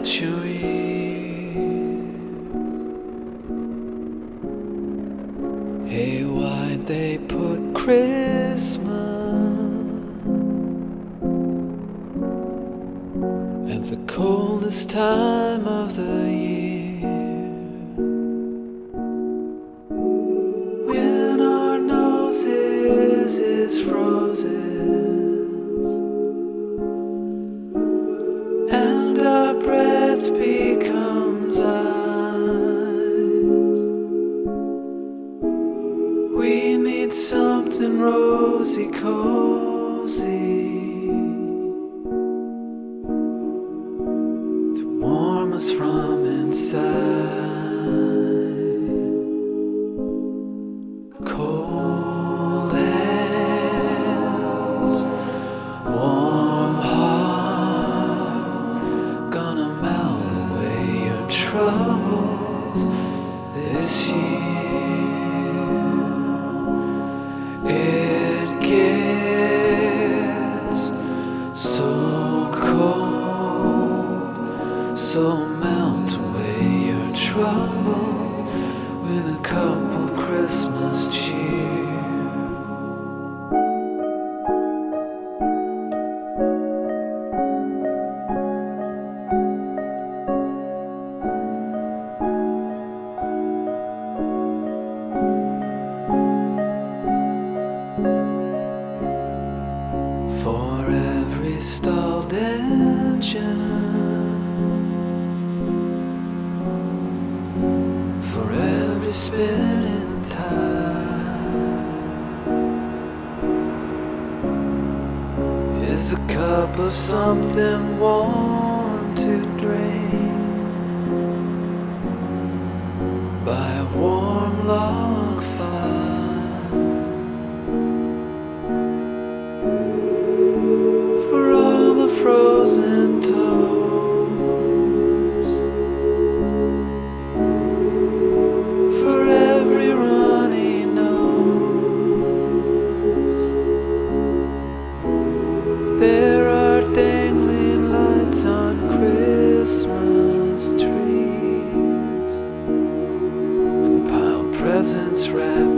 your ears. Hey, why'd they put Christmas at the coldest time of the year, when our noses is frozen and our breath becomes ice? We need something rosy, cozy to warm us from inside. Cold hands, warm heart, gonna melt away your troubles this year. It gets so cold, so melt away your troubles with a cup of Christmas cheer. For every stalled engine, for every spinning tire, is a cup of something warm to drink by a warm log fire. For all the frozen toes, for every runny nose, there are dangling lights on Christmas trees and piled presents wrapped